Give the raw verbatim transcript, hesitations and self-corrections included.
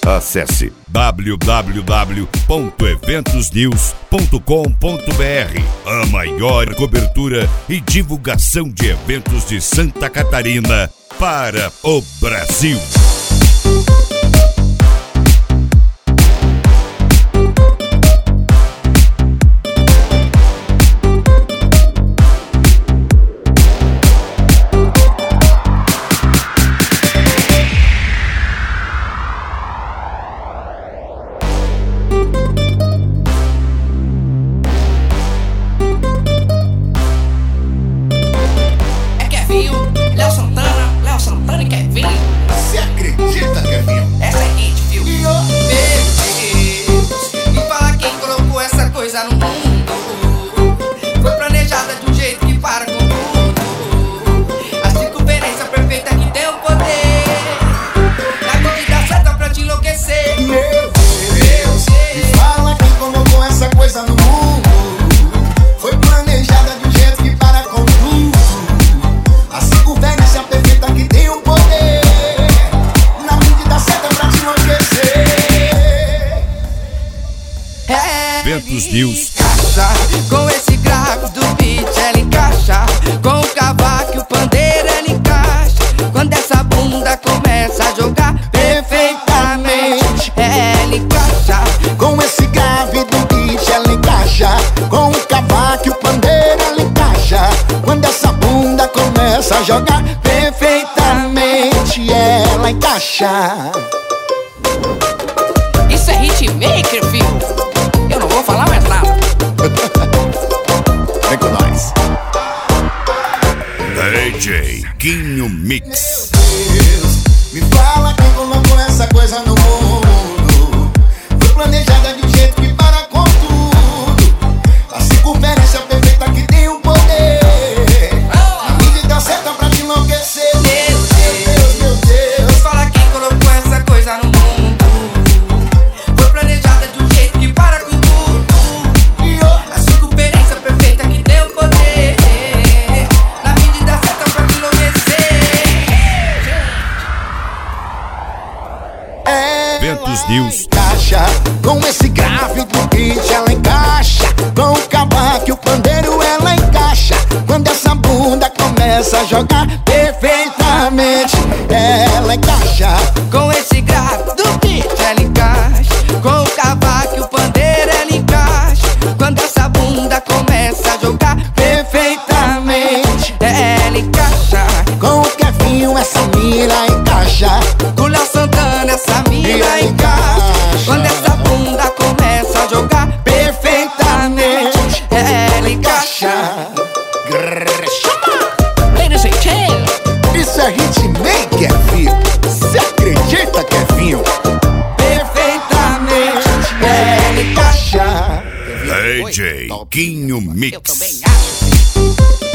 Acesse w w w ponto eventos news ponto com ponto b r, a maior cobertura e divulgação de eventos de Santa Catarina para o Brasil. É Kevinho, Léo Santana, Léo Santana e Kevinho. Você acredita, Kevinho? Essa é hit, viu? Meu Deus, me fala quem colocou essa coisa no mundo. Foi planejada de um jeito que para com tudo. A circunferência perfeita que tem o poder, na medida certa pra te enlouquecer. Meu Deus, me fala quem colocou essa coisa no mundo. Foi planejada de um jeito que para com tudo. A circunferência perfeita que tem o poder, na medida certa pra te enlouquecer. É, Eventos News. encaixa com esse grave do beat, ela encaixa com o cavaco e o pandeiro, ela encaixa quando essa bunda começa a jogar perfeitamente. Ela encaixa Com esse grave do beat ela encaixa, com o cavaco e o pandeiro ela encaixa, quando essa bunda começa a jogar perfeitamente, ela encaixa. Isso é hitmaker, filho. Eu não vou falar mais nada. Vem com nós. D J Quinho Mix. Deus, me fala quem colocou essa coisa no mundo. Foi planejada de um jeito que para com tudo. A circunferência perfeita que tem o poder, a medida certa pra te enlouquecer. Meu Deus, Meu Deus, me fala quem colocou essa coisa no mundo. Foi planejada de um jeito que para com tudo. A circunferência perfeita que tem o poder, na medida certa pra te enlouquecer. Eventos News. encaixa com esse grave do beat, ela encaixa com o cavaco e o pandeiro, ela encaixa quando essa bunda começa a jogar perfeitamente. Ela encaixa Com esse grave do beat, ela encaixa com o cavaco e o pandeiro, ela encaixa quando essa bunda começa a jogar perfeitamente. Ela encaixa com o Kevinho, essa mira encaixa. com o Léo Santana, essa mina encaixa quando essa bunda começa a jogar perfeitamente. Ela encaixa. Ladies and gentlemen, Isso é hitmaker, filho. Você acredita, Kevinho? perfeitamente. Ela encaixa. D J Quinho Eu Mix. também acho.